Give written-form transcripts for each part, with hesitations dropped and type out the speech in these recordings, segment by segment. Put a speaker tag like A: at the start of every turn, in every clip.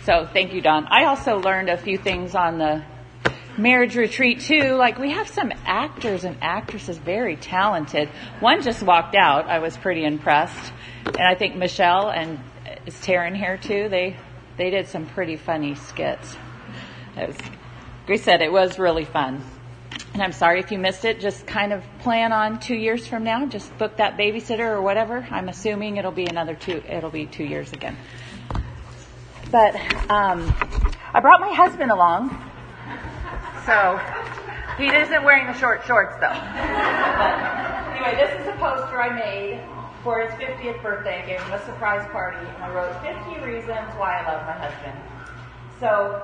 A: So thank you, Don. I also learned a few things on the marriage retreat too. Like, we have some actors and actresses, very talented. One just walked out. I was pretty impressed. And I think Michelle and is Taryn here too. They did some pretty funny skits. Grace said it was really fun. And I'm sorry if you missed it. Just kind of plan on 2 years from now. Just book that babysitter or whatever. I'm assuming it'll be 2 years again. But I brought my husband along. So he isn't wearing the short shorts though. But anyway, this is a poster I made for his 50th birthday. I gave him a surprise party, and I wrote 50 reasons why I love my husband. So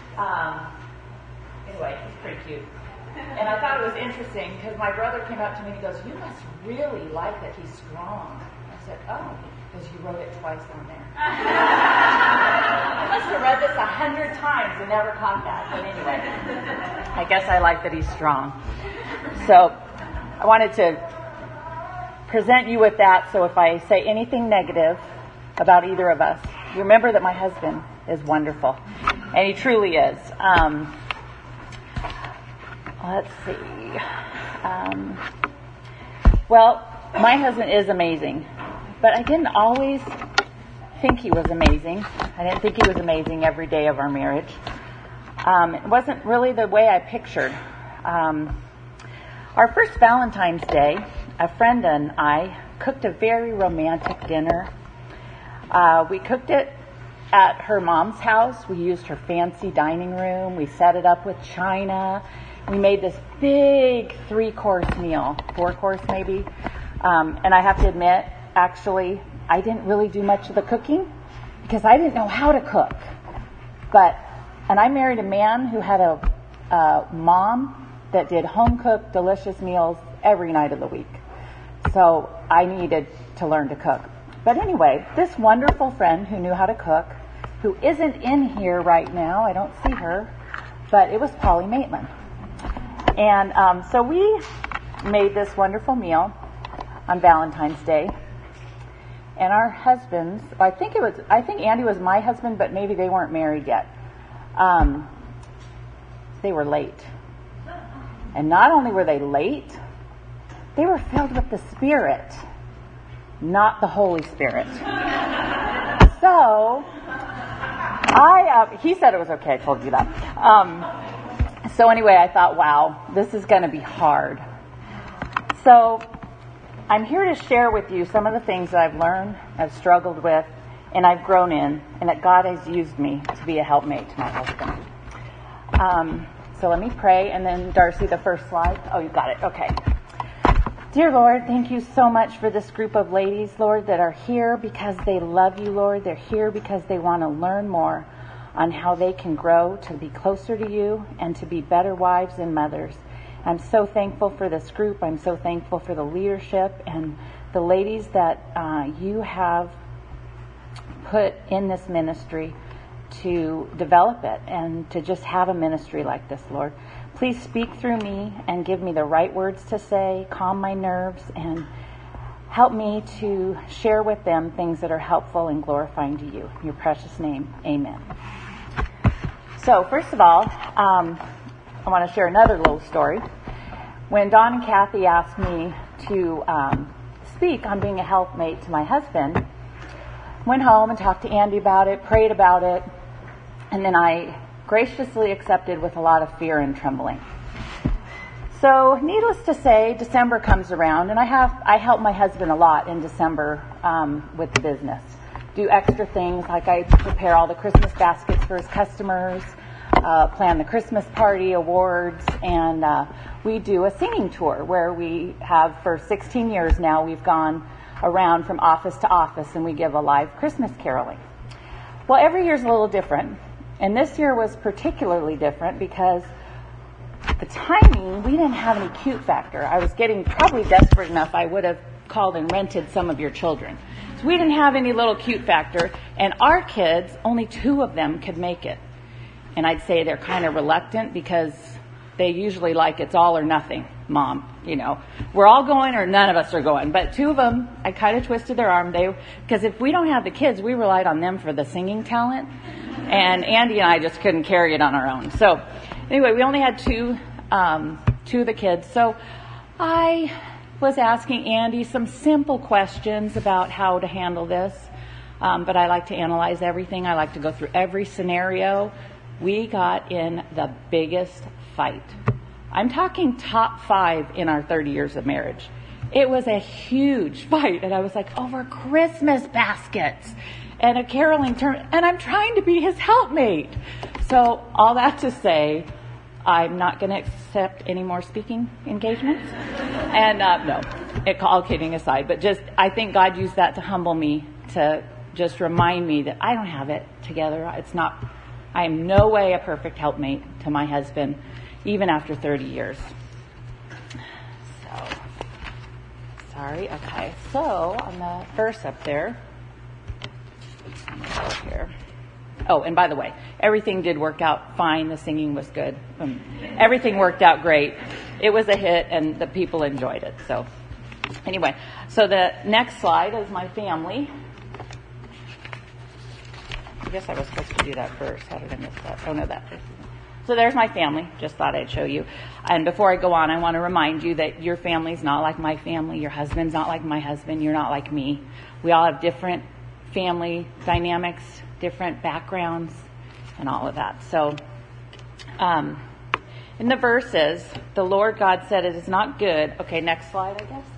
A: anyway, he's pretty cute. And I thought it was interesting because my brother came up to me and he goes, "You must really like that he's strong." I said, "Oh, because you wrote it twice on there." I must have read this 100 times and never caught that. But anyway, I guess I like that he's strong. So I wanted to present you with that. So if I say anything negative about either of us, remember that my husband is wonderful. And he truly is. Let's see. Well, my husband is amazing. But I didn't always think he was amazing. I didn't think he was amazing every day of our marriage. It wasn't really the way I pictured. Our first Valentine's Day, a friend and I cooked a very romantic dinner. We cooked it at her mom's house. We used her fancy dining room. We set it up with china. We made this big 3-course meal, 4-course maybe. And I have to admit, actually, I didn't really do much of the cooking because I didn't know how to cook. And I married a man who had a mom that did home-cooked, delicious meals every night of the week. So I needed to learn to cook. But anyway, this wonderful friend who knew how to cook, who isn't in here right now, I don't see her, but it was Polly Maitland. And so we made this wonderful meal on Valentine's Day. And our husbands, I think Andy was my husband, but maybe they weren't married yet. They were late. And not only were they late, they were filled with the Spirit, not the Holy Spirit. So, he said it was okay, I told you that. So anyway, I thought, wow, this is going to be hard. So I'm here to share with you some of the things that I've learned, I've struggled with, and I've grown in, and that God has used me to be a helpmate to my husband. So let me pray, and then Darcy, the first slide. Oh, you got it. Okay. Dear Lord, thank you so much for this group of ladies, Lord, that are here because they love you, Lord. They're here because they want to learn more on how they can grow to be closer to you and to be better wives and mothers. I'm so thankful for this group. I'm so thankful for the leadership and the ladies that you have put in this ministry to develop it and to just have a ministry like this, Lord. Please speak through me and give me the right words to say, calm my nerves, and help me to share with them things that are helpful and glorifying to you. In your precious name, amen. So, first of all, I want to share another little story. When Don and Kathy asked me to speak on being a helpmate to my husband, went home and talked to Andy about it, prayed about it, and then I graciously accepted with a lot of fear and trembling. So, needless to say, December comes around, and I help my husband a lot in December with the business. Do extra things like I prepare all the Christmas baskets for his customers, plan the Christmas party, awards, and we do a singing tour where we have, for 16 years now, we've gone around from office to office and we give a live Christmas caroling. Well, every year's a little different, and this year was particularly different because the timing, we didn't have any cute factor. I was getting probably desperate enough I would have called and rented some of your children. So we didn't have any little cute factor, and our kids, only 2 of them could make it. And I'd say they're kind of reluctant because they usually like it's all or nothing, Mom. we're all going or none of us are going. But 2 of them, I kind of twisted their arm. Because if we don't have the kids, we relied on them for the singing talent. And Andy and I just couldn't carry it on our own. So anyway, we only had 2 of the kids. So I was asking Andy some simple questions about how to handle this. But I like to analyze everything. I like to go through every scenario. We got in the biggest fight. I'm talking top 5 in our 30 years of marriage. It was a huge fight, and I was like, over Christmas baskets and a caroling turn, and I'm trying to be his helpmate. So all that to say, I'm not going to accept any more speaking engagements. And no, all kidding aside, but I think God used that to humble me, to just remind me that I don't have it together. I am no way a perfect helpmate to my husband, even after 30 years. So, sorry. Okay. So, on the verse up there, I'm going to go here. Oh, and by the way, everything did work out fine. The singing was good. Everything worked out great. It was a hit, and the people enjoyed it. So, anyway, so the next slide is my family. I guess I was supposed to do that first. How did I miss that? Oh, no, that first. So there's my family. Just thought I'd show you. And before I go on, I want to remind you that your family's not like my family. Your husband's not like my husband. You're not like me. We all have different family dynamics, different backgrounds, and all of that. So in the verses, the Lord God said it is not good. Okay, next slide, I guess.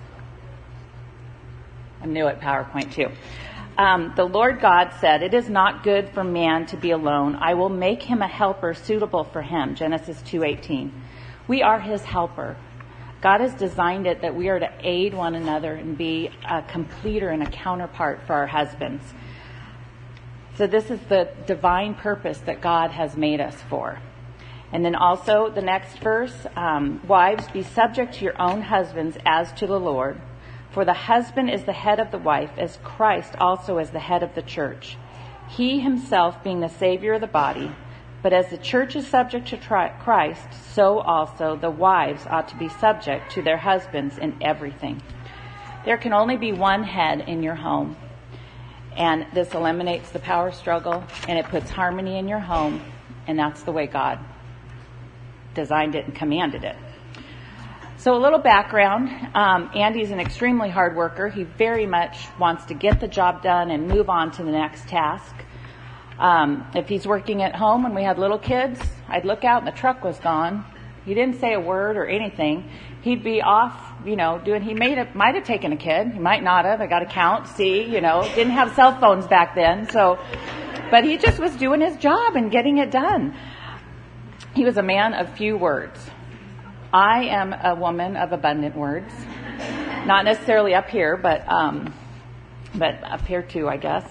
A: I'm new at PowerPoint too. The Lord God said, it is not good for man to be alone. I will make him a helper suitable for him. Genesis 2:18. We are his helper. God has designed it that we are to aid one another and be a completer and a counterpart for our husbands. So this is the divine purpose that God has made us for. And then also the next verse, wives, be subject to your own husbands as to the Lord. For the husband is the head of the wife, as Christ also is the head of the church, he himself being the Savior of the body. But as the church is subject to Christ, so also the wives ought to be subject to their husbands in everything. There can only be one head in your home, and this eliminates the power struggle, and it puts harmony in your home, and that's the way God designed it and commanded it. So a little background, Andy's an extremely hard worker. He very much wants to get the job done and move on to the next task. If he's working at home when we had little kids, I'd look out and the truck was gone. He didn't say a word or anything. He'd be off, doing, he might have taken a kid. He might not have. I got to count, see, didn't have cell phones back then. But he just was doing his job and getting it done. He was a man of few words. I am a woman of abundant words. Not necessarily up here, but up here too, I guess.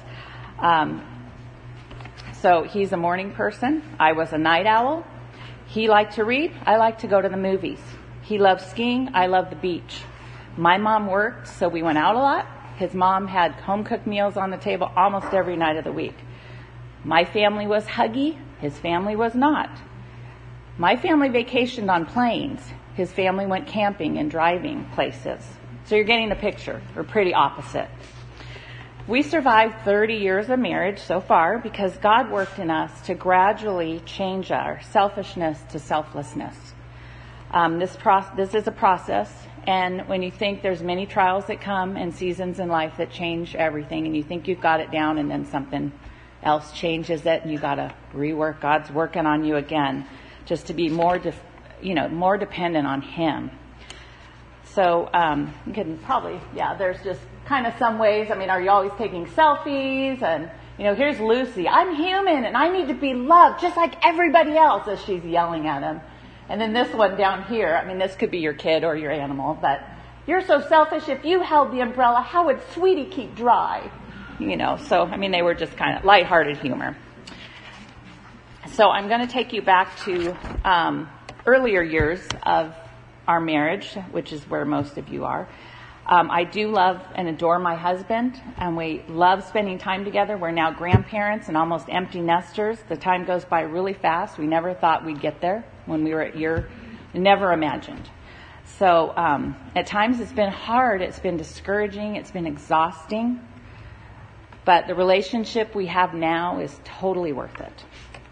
A: So he's a morning person. I was a night owl. He liked to read. I like to go to the movies. He loved skiing. I love the beach. My mom worked, so we went out a lot. His mom had home-cooked meals on the table almost every night of the week. My family was huggy. His family was not. My family vacationed on planes. His family went camping and driving places. So you're getting the picture. We're pretty opposite. We survived 30 years of marriage so far because God worked in us to gradually change our selfishness to selflessness. This is a process, and when you think there's many trials that come and seasons in life that change everything, and you think you've got it down, and then something else changes it, and you got to rework. God's working on you again, just to be more dependent on Him. So you can probably, there's just kind of some ways. I mean, are you always taking selfies? And, here's Lucy. I'm human and I need to be loved just like everybody else, as she's yelling at him. And then this one down here, I mean, this could be your kid or your animal, but you're so selfish. If you held the umbrella, how would Sweetie keep dry? So, I mean, they were just kind of lighthearted humor. So I'm going to take you back to earlier years of our marriage, which is where most of you are. I do love and adore my husband, and we love spending time together. We're now grandparents and almost empty nesters. The time goes by really fast. We never thought we'd get there when we were at never imagined. So at times it's been hard, it's been discouraging, it's been exhausting, but the relationship we have now is totally worth it.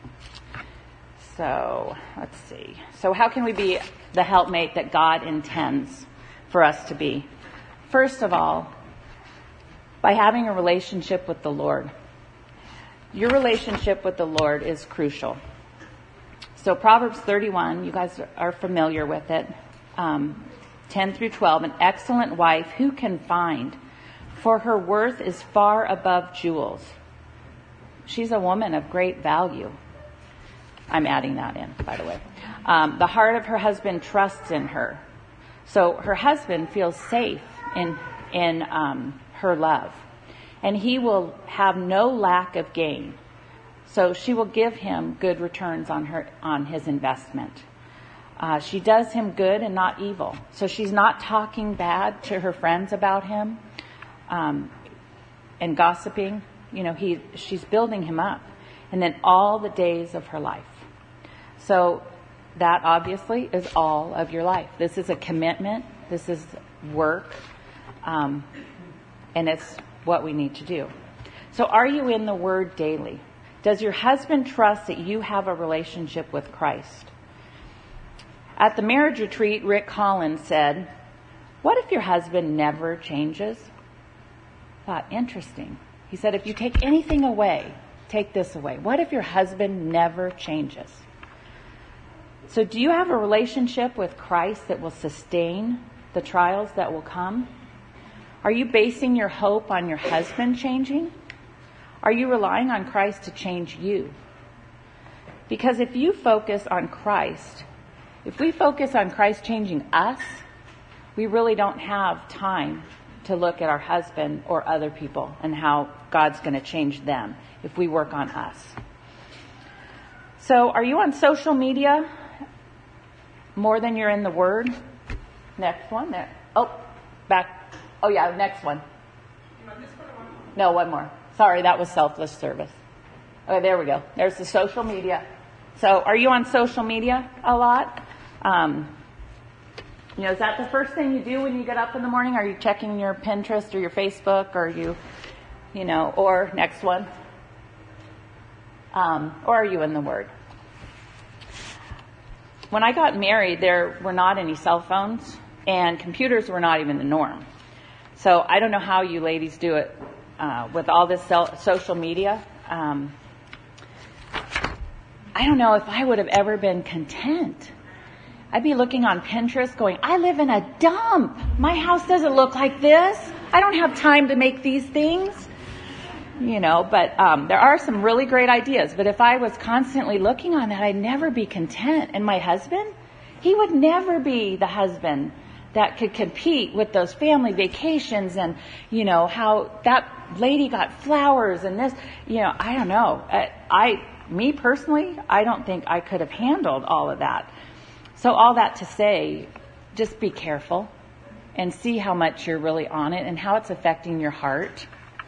A: So let's see. So how can we be the helpmate that God intends for us to be? First of all, by having a relationship with the Lord. Your relationship with the Lord is crucial. So Proverbs 31, you guys are familiar with it, 10 through 12, an excellent wife who can find? For her worth is far above jewels. She's a woman of great value. I'm adding that in, by the way. The heart of her husband trusts in her. So her husband feels safe in her love. And he will have no lack of gain. So she will give him good returns on his investment. She does him good and not evil. So she's not talking bad to her friends about him and gossiping. She's building him up. And then all the days of her life. So that obviously is all of your life. This is a commitment. This is work. And it's what we need to do. So are you in the Word daily? Does your husband trust that you have a relationship with Christ? At the marriage retreat, Rick Collins said, "What if your husband never changes?" I thought, interesting. He said, if you take anything away, take this away. What if your husband never changes? So do you have a relationship with Christ that will sustain the trials that will come? Are you basing your hope on your husband changing? Are you relying on Christ to change you? Because if you focus on Christ, if we focus on Christ changing us, we really don't have time to look at our husband or other people and how God's going to change them if we work on us. So are you on social media more than you're in the Word? Next one there. Back. Oh yeah, next one. No, one more. Sorry, that was selfless service. Okay, there we go. There's the social media. So are you on social media a lot? Is that the first thing you do when you get up in the morning? Are you checking your Pinterest or your Facebook? Or or next one? Or are you in the Word? When I got married, there were not any cell phones, and computers were not even the norm. So I don't know how you ladies do it with all this social media. I don't know if I would have ever been content. I'd be looking on Pinterest going, I live in a dump. My house doesn't look like this. I don't have time to make these things. But there are some really great ideas. But if I was constantly looking on that, I'd never be content. And my husband, he would never be the husband that could compete with those family vacations and, how that lady got flowers and this, I don't know. Me personally, I don't think I could have handled all of that. So all that to say, just be careful and see how much you're really on it and how it's affecting your heart.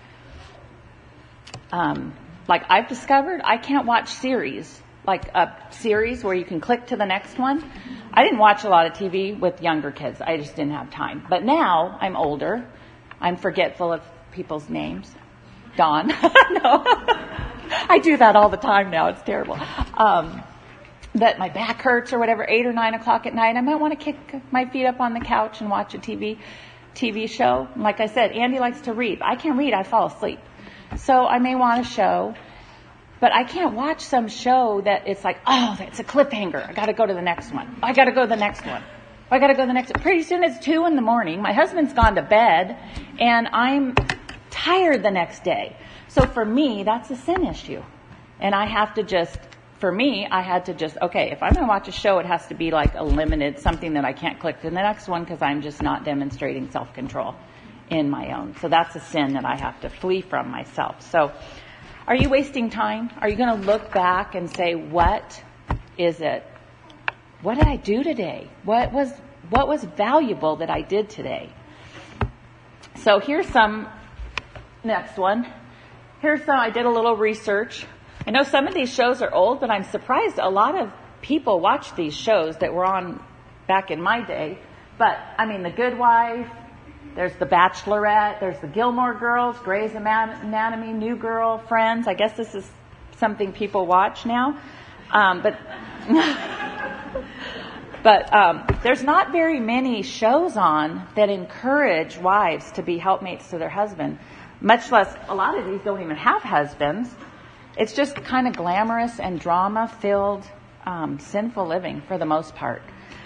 A: Like I've discovered, I can't watch series, like a series where you can click to the next one. I didn't watch a lot of TV with younger kids. I just didn't have time. But now I'm older. I'm forgetful of people's names. Dawn. No. I do that all the time now. It's terrible. That my back hurts or whatever, 8 or 9 o'clock at night. I might want to kick my feet up on the couch and watch a TV show. Like I said, Andy likes to read. I can't read. I fall asleep. So I may want a show, but I can't watch some show that it's like, oh, it's a cliffhanger. I got to go to the next one. I got to go to the next one. I got to go to the next one. Pretty soon it's 2 a.m. My husband's gone to bed and I'm tired the next day. So for me, that's a sin issue. And I had to just, okay, if I'm going to watch a show, it has to be like a limited, something that I can't click to the next one because I'm just not demonstrating self-control in my own. So that's a sin that I have to flee from myself. So are you wasting time? Are you going to look back and say, what is it? What did I do today? What was valuable that I did today? So here's some, next one. I did a little research. I know some of these shows are old, but I'm surprised a lot of people watch these shows that were on back in my day. But, I mean, The Good Wife, there's The Bachelorette, there's The Gilmore Girls, Grey's Anatomy, New Girl, Friends. I guess this is something people watch now. But there's not very many shows on that encourage wives to be helpmates to their husband, much less a lot of these don't even have husbands. It's just kind of glamorous and drama-filled, sinful living for the most part.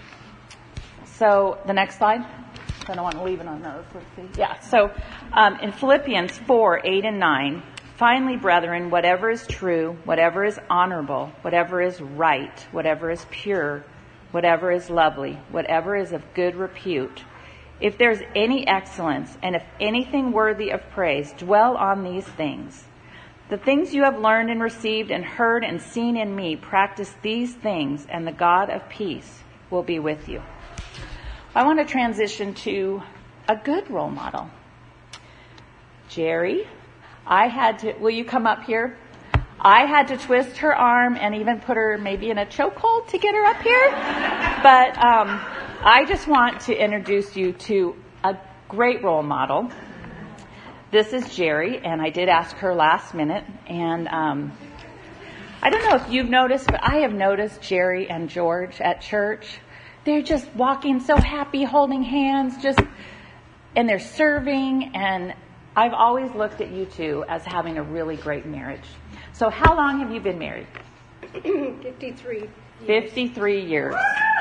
A: So the next slide. I don't want to leave it on those. Let's see. Yeah. So in Philippians 4:8-9, finally, brethren, whatever is true, whatever is honorable, whatever is right, whatever is pure, whatever is lovely, whatever is of good repute, if there's any excellence and if anything worthy of praise, dwell on these things. The things you have learned and received and heard and seen in me, practice these things, and the God of peace will be with you. I want to transition to a good role model. Jerry, will you come up here? I had to twist her arm and even put her maybe in a chokehold to get her up here. But I just want to introduce you to a great role model. This is Jerry, and I did ask her last minute. And I don't know if you've noticed, but I have noticed Jerry and George at church. They're just walking so happy, holding hands, and they're serving. And I've always looked at you two as having a really great marriage. So how long have you been married?
B: 53 years.
A: 53 years.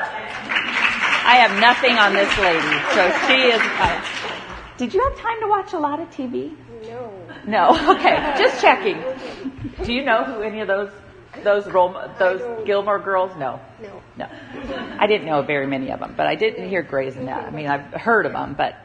A: I have nothing on this lady. So she is... Did you have time to watch a lot of TV? No? Okay. Just checking. Do you know who any of those Gilmore Girls? No. I didn't know very many of them, but I didn't hear Grey's Anatomy. I mean, I've heard of them, but...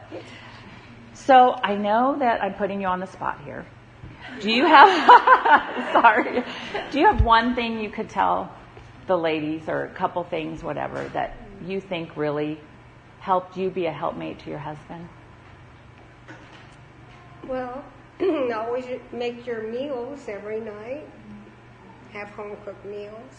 A: So I know that I'm putting you on the spot here. Do you have... Sorry. Do you have one thing you could tell the ladies, or a couple things, whatever, that you think really helped you be a helpmate to your husband?
B: Well, always make your meals every night. Have home-cooked meals.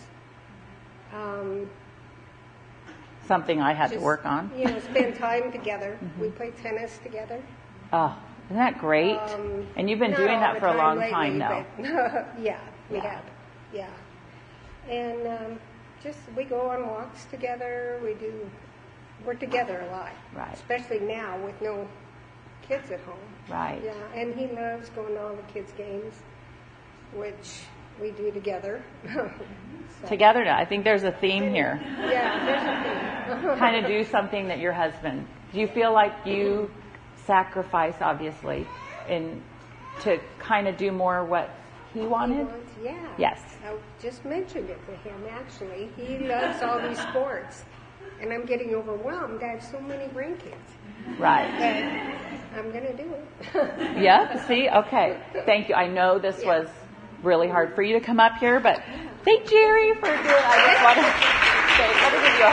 A: Something I had to work on.
B: Spend time together. Mm-hmm. We play tennis together.
A: Oh, isn't that great? And you've been doing that for a long time now.
B: Yeah, we have. Yeah. And we go on walks together. We're together a lot. Right. Especially now with no kids at home.
A: Right.
B: Yeah, and he loves going to all the kids' games, which we do together.
A: Together now. I think there's a theme here.
B: Yeah, there's a theme.
A: Kind of do something that your husband... Do you feel like you sacrifice, obviously, to kind of do more what he wanted?
B: Yeah.
A: Yes.
B: I just mentioned it to him, actually. He loves all these sports. And I'm getting overwhelmed. I have so many grandkids.
A: Right.
B: But I'm going to do it.
A: Yeah? See? Okay. Thank you. I know this was really hard for you to come up here, but thank Jerry for doing it. I just want to say, let me give you a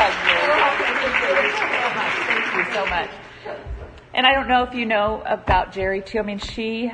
A: hug, Jerry. Thank you so much. And I don't know if you know about Jerry too. I mean,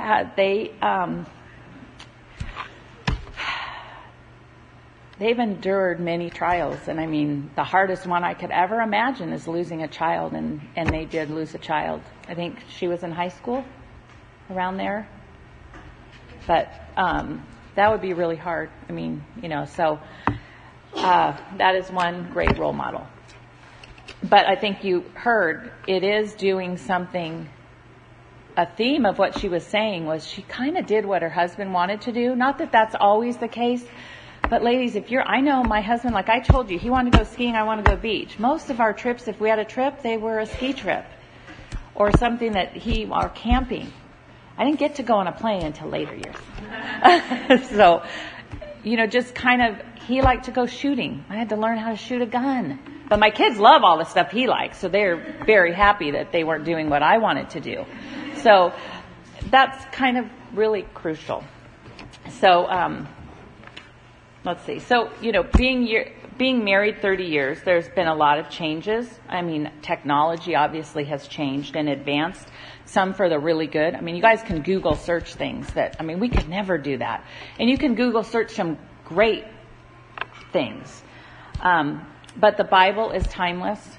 A: they've endured many trials, and I mean, the hardest one I could ever imagine is losing a child, and they did lose a child. I think she was in high school, around there. But that would be really hard. I mean, so that is one great role model. But I think you heard it is doing something. A theme of what she was saying was she kind of did what her husband wanted to do. Not that that's always the case. But ladies, I know my husband, like I told you, he wanted to go skiing, I want to go beach. Most of our trips, if we had a trip, they were a ski trip. Or something or camping. I didn't get to go on a plane until later years. So, just kind of, he liked to go shooting. I had to learn how to shoot a gun. But my kids love all the stuff he likes, so they're very happy that they weren't doing what I wanted to do. So, that's kind of really crucial. So, let's see. So, being married 30 years, there's been a lot of changes. I mean, technology obviously has changed and advanced, some for the really good. I mean, you guys can Google search things we could never do that. And you can Google search some great things. But the Bible is timeless.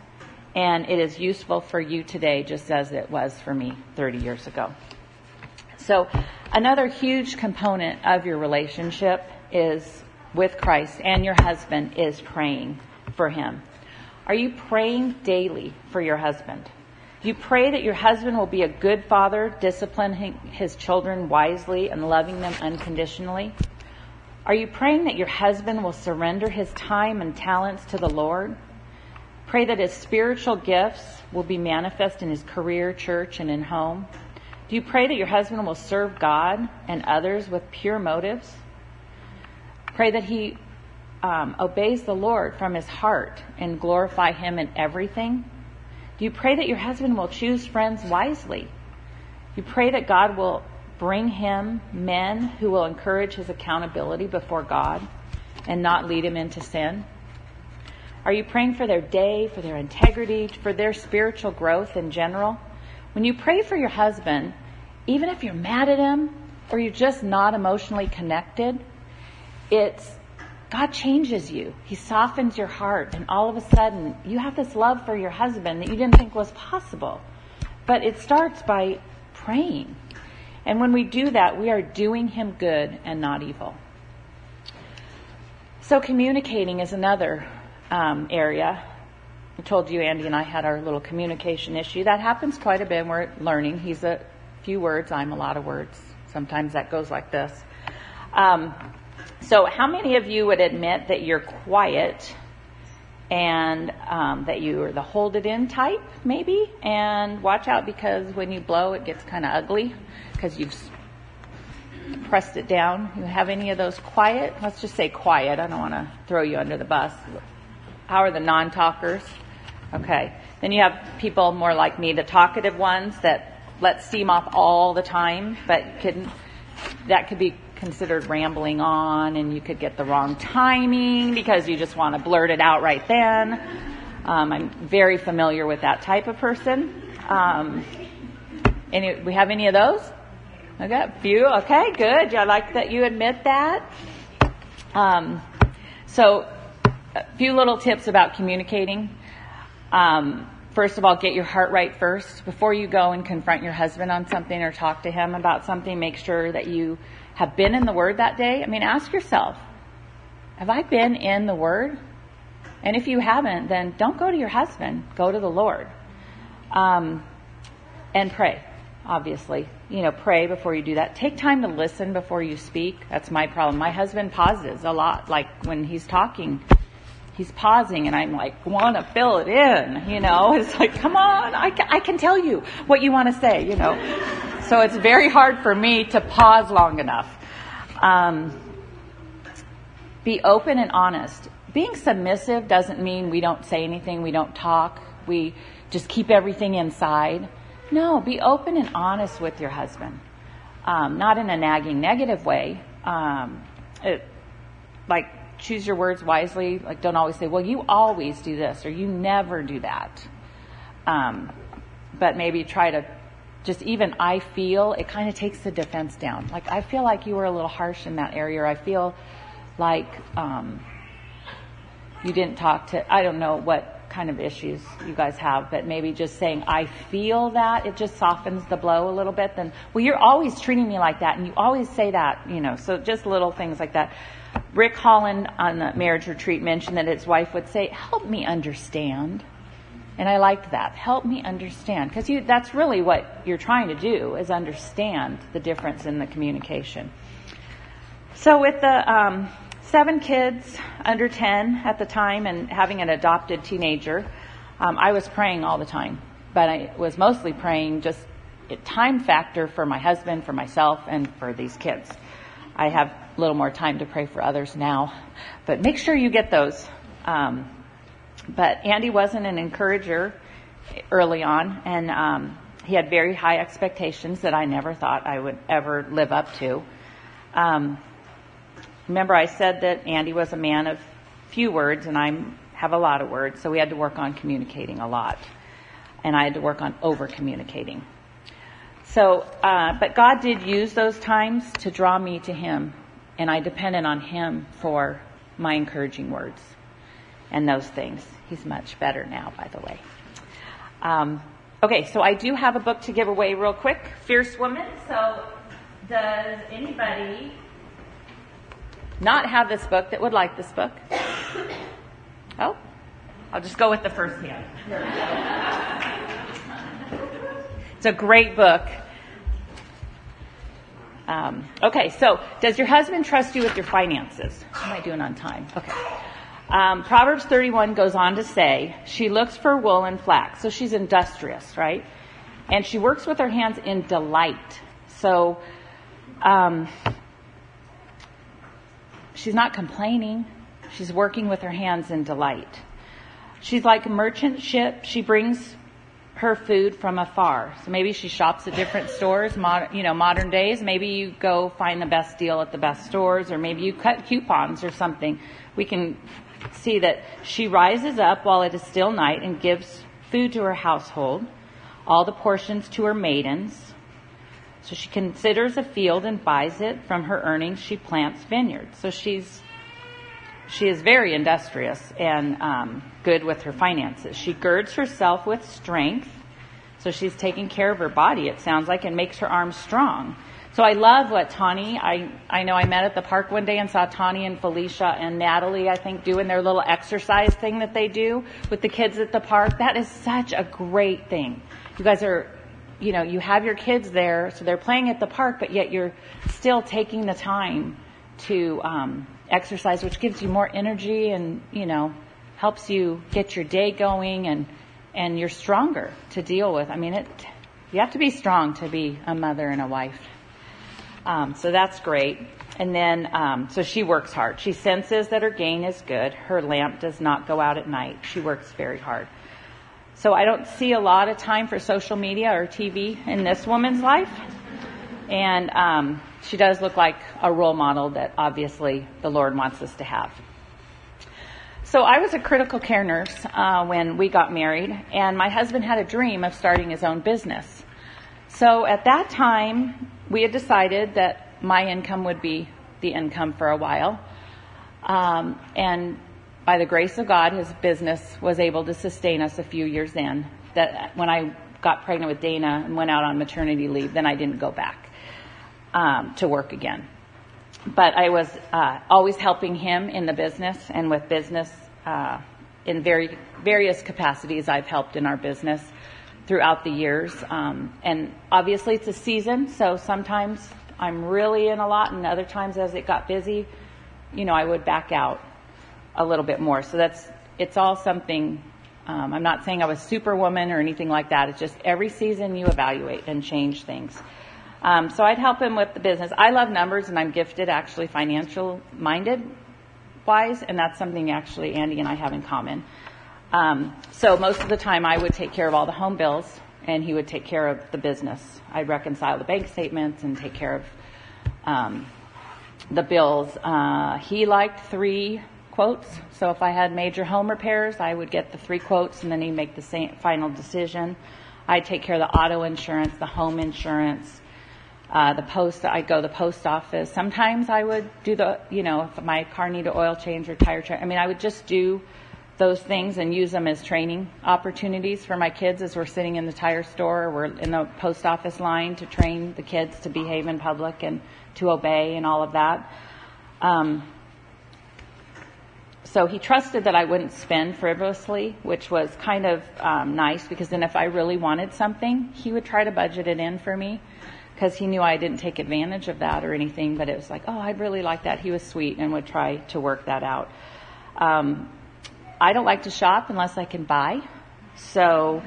A: And it is useful for you today just as it was for me 30 years ago. So another huge component of your relationship is with Christ and your husband is praying for him. Are you praying daily for your husband? Do you pray that your husband will be a good father, disciplining his children wisely and loving them unconditionally? Are you praying that your husband will surrender his time and talents to the Lord? Pray that his spiritual gifts will be manifest in his career, church, and in home. Do you pray that your husband will serve God and others with pure motives? Pray that he obeys the Lord from his heart and glorify him in everything. Do you pray that your husband will choose friends wisely? You pray that God will bring him men who will encourage his accountability before God and not lead him into sin? Are you praying for their day, for their integrity, for their spiritual growth in general? When you pray for your husband, even if you're mad at him or you're just not emotionally connected, God changes you. He softens your heart, and all of a sudden you have this love for your husband that you didn't think was possible. But it starts by praying. And when we do that, we are doing him good and not evil. So communicating is another area. I told you Andy and I had our little communication issue. That happens quite a bit. We're learning. He's a few words. I'm a lot of words. Sometimes that goes like this. So how many of you would admit that you're quiet and that you are the hold it in type, maybe? And watch out, because when you blow, it gets kind of ugly because you've pressed it down. You have any of those quiet? Let's just say quiet. I don't want to throw you under the bus. How are the non-talkers? Okay. Then you have people more like me, the talkative ones that let steam off all the time, but that could be considered rambling on, and you could get the wrong timing because you just want to blurt it out right then. I'm very familiar with that type of person. We have any of those? Okay, a few. Okay, good. I like that you admit that. So a few little tips about communicating. First of all, get your heart right first. Before you go and confront your husband on something or talk to him about something, make sure that you have been in the Word that day. I mean, ask yourself, have I been in the Word? And if you haven't, then don't go to your husband. Go to the Lord. And pray, obviously. Pray before you do that. Take time to listen before you speak. That's my problem. My husband pauses a lot. Like when he's talking, he's pausing, and I'm like, want to fill it in, It's like, come on, I can tell you what you want to say, So it's very hard for me to pause long enough. Be open and honest. Being submissive doesn't mean we don't say anything, we don't talk, we just keep everything inside. No, be open and honest with your husband. Not in a nagging, negative way. Choose your words wisely. Don't always say, well, you always do this, or you never do that. But maybe try to just I feel, it kind of takes the defense down. I feel like you were a little harsh in that area, or I feel like you didn't talk to, I don't know what kind of issues you guys have, but maybe just saying, I feel that, it just softens the blow a little bit. Then, well, you're always treating me like that, and you always say that, so just little things like that. Rick Holland on the marriage retreat mentioned that his wife would say, help me understand. And I liked that. Help me understand. Because that's really what you're trying to do, is understand the difference in the communication. So with the 7 kids under 10 at the time and having an adopted teenager, I was praying all the time. But I was mostly praying just a time factor for my husband, for myself, and for these kids. I have a little more time to pray for others now. But make sure you get those. But Andy wasn't an encourager early on, and he had very high expectations that I never thought I would ever live up to. Remember, I said that Andy was a man of few words, and I have a lot of words, so we had to work on communicating a lot. And I had to work on over-communicating. So, but God did use those times to draw me to Him, and I depended on Him for my encouraging words and those things. He's much better now, by the way. Okay, so I do have a book to give away real quick, Fierce Woman. So does anybody not have this book that would like this book? Oh, I'll just go with the first hand. It's a great book. Okay, so does your husband trust you with your finances? What am I doing on time? Okay. Proverbs 31 goes on to say, she looks for wool and flax. So she's industrious, right? And she works with her hands in delight. So she's not complaining. She's working with her hands in delight. She's like a merchant ship. She brings her food from afar. So maybe she shops at different stores, modern days. Maybe you go find the best deal at the best stores, or maybe you cut coupons or something. We can see that she rises up while it is still night and gives food to her household, all the portions to her maidens. So she considers a field and buys it. From her earnings, she plants vineyards. So she is very industrious and good with her finances. She girds herself with strength. So she's taking care of her body, it sounds like, and makes her arms strong. So I love what Tani, I know I met at the park one day and saw Tani and Felicia and Natalie, I think, doing their little exercise thing that they do with the kids at the park. That is such a great thing. You guys are, you have your kids there, so they're playing at the park, but yet you're still taking the time to exercise, which gives you more energy and, helps you get your day going, and you're stronger to deal with. I mean, you have to be strong to be a mother and a wife. So that's great. And then, so she works hard. She senses that her gain is good. Her lamp does not go out at night. She works very hard. So I don't see a lot of time for social media or TV in this woman's life. And she does look like a role model that obviously the Lord wants us to have. So I was a critical care nurse when we got married, and my husband had a dream of starting his own business. So at that time, we had decided that my income would be the income for a while. And by the grace of God, his business was able to sustain us a few years in. That when I got pregnant with Dana and went out on maternity leave, then I didn't go back to work again. But I was always helping him in the business and with business in various capacities. I've helped in our business throughout the years. And obviously it's a season, so sometimes I'm really in a lot, and other times as it got busy, I would back out a little bit more. So it's all something, I'm not saying I was superwoman or anything like that. It's just every season you evaluate and change things. So I'd help him with the business. I love numbers, and I'm gifted actually financial minded wise, and that's something actually Andy and I have in common. So most of the time I would take care of all the home bills, and he would take care of the business. I'd reconcile the bank statements and take care of the bills. He liked 3 quotes. So if I had major home repairs, I would get the 3 quotes, and then he'd make the final decision. I'd take care of the auto insurance, the home insurance, I'd go to the post office. Sometimes I would do if my car needed oil change or tire change. I would just do those things and use them as training opportunities for my kids as we're sitting in the tire store or we're in the post office line to train the kids to behave in public and to obey and all of that. So he trusted that I wouldn't spend frivolously, which was kind of nice, because then if I really wanted something, he would try to budget it in for me, because he knew I didn't take advantage of that or anything, but it was like, oh, I'd really like that. He was sweet and would try to work that out. I don't like to shop unless I can buy. So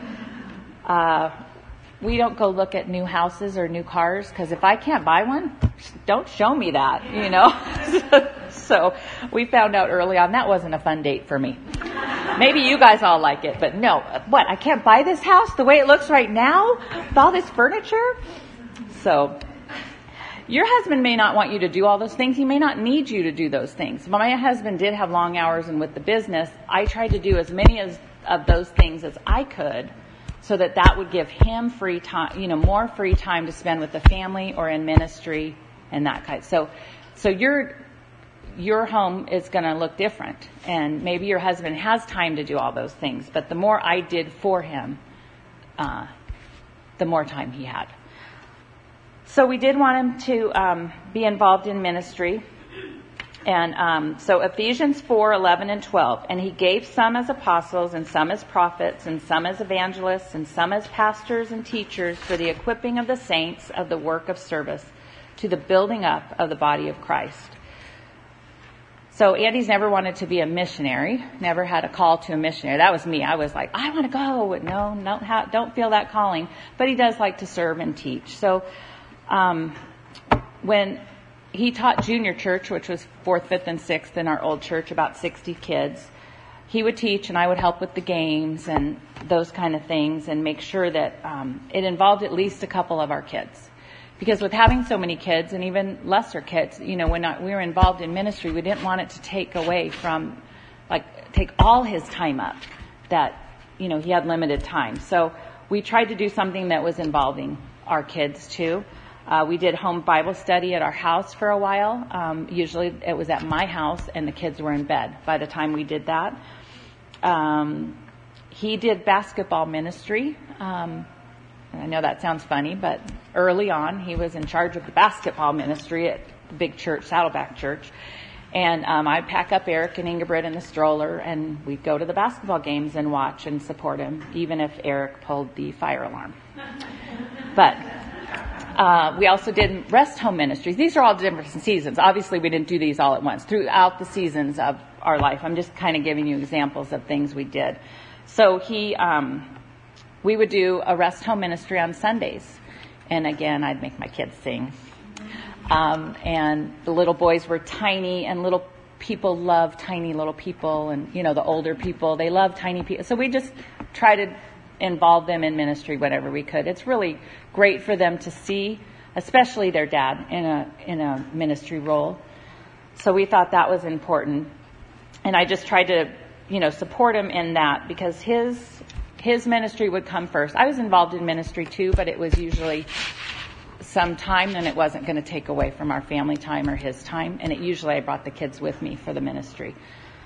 A: we don't go look at new houses or new cars, because if I can't buy one, don't show me that, So we found out early on that wasn't a fun date for me. Maybe you guys all like it, but no. What, I can't buy this house the way it looks right now with all this furniture? So your husband may not want you to do all those things. He may not need you to do those things. My husband did have long hours, and with the business, I tried to do as many of those things as I could, so that would give him free time, more free time to spend with the family or in ministry and that kind. So your home is going to look different, and maybe your husband has time to do all those things, but the more I did for him, the more time he had. So we did want him to be involved in ministry. And so Ephesians 4:11 and 12. And he gave some as apostles, and some as prophets, and some as evangelists, and some as pastors and teachers for the equipping of the saints of the work of service, to the building up of the body of Christ. So Andy's never wanted to be a missionary, never had a call to a missionary. That was me. I was like, I want to go. No, don't feel that calling. But he does like to serve and teach. So when he taught junior church, which was 4th, 5th, and 6th in our old church, about 60 kids, he would teach and I would help with the games and those kind of things and make sure that it involved at least a couple of our kids. Because with having so many kids and even lesser kids, when we were involved in ministry, we didn't want it to take away from, take all his time up, that, he had limited time. So we tried to do something that was involving our kids too. We did home Bible study at our house for a while. Usually it was at my house and the kids were in bed by the time we did that. He did basketball ministry. I know that sounds funny, but early on he was in charge of the basketball ministry at the big church, Saddleback Church. And I'd pack up Eric and Ingeborg in the stroller and we'd go to the basketball games and watch and support him, even if Eric pulled the fire alarm. But we also did rest home ministries. These are all different seasons. Obviously, we didn't do these all at once. Throughout the seasons of our life, I'm just kind of giving you examples of things we did. So we would do a rest home ministry on Sundays. And again, I'd make my kids sing. And the little boys were tiny, and little people love tiny little people. And, the older people, they love tiny people. So we just try to involve them in ministry whenever we could. It's really great for them to see, especially their dad in a ministry role. So we thought that was important. And I just tried to, support him in that because his ministry would come first. I was involved in ministry too, but it was usually some time and it wasn't going to take away from our family time or his time. And I brought the kids with me for the ministry.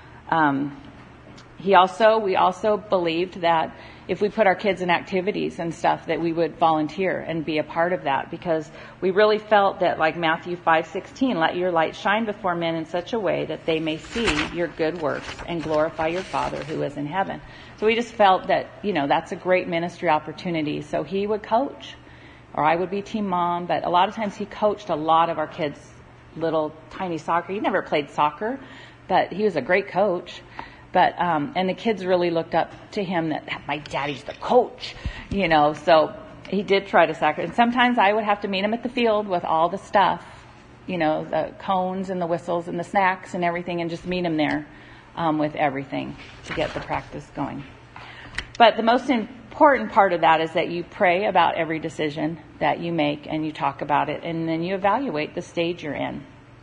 A: We also believed that if we put our kids in activities and stuff, that we would volunteer and be a part of that, because we really felt that, like Matthew 5:16, let your light shine before men in such a way that they may see your good works and glorify your Father who is in heaven. So we just felt that, that's a great ministry opportunity. So he would coach, or I would be team mom, but a lot of times he coached a lot of our kids' little tiny soccer. He never played soccer, but he was a great coach. But, and the kids really looked up to him that my daddy's the coach, so he did try to sacrifice. And sometimes I would have to meet him at the field with all the stuff, the cones and the whistles and the snacks and everything, and just meet him there with everything to get the practice going. But the most important part of that is that you pray about every decision that you make and you talk about it, and then you evaluate the stage you're in.